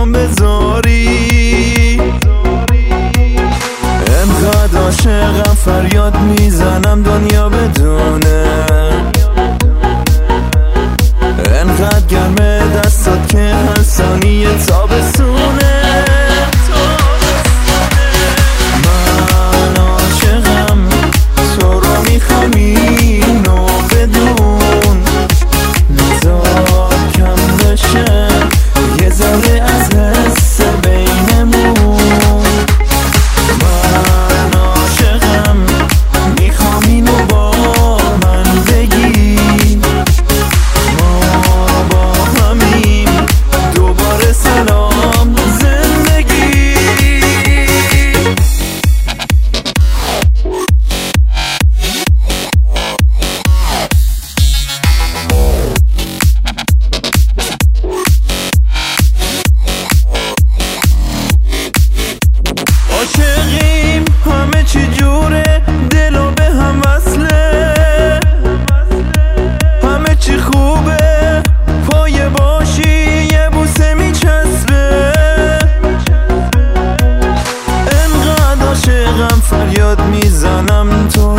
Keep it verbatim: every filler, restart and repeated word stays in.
تنهام بذاری. انقدر عاشقم فریاد میزنم دنیا بدونه، انقدر گرمه دستات که هر ثانیه تابستونه. من عاشقم تو رو میخوام اینو بدون، نزار کم بشه یه ذره از حس بینمون. من عاشقم میخوام اینو با من بگی، ما با همین دوباره سلام زندگی. عاشقیم همه چی جوره، دلو به هم وصله، همه چی خوبه، پایه باشی یه بوسه میچسبه. انقدر عاشقم فریاد میزنم تو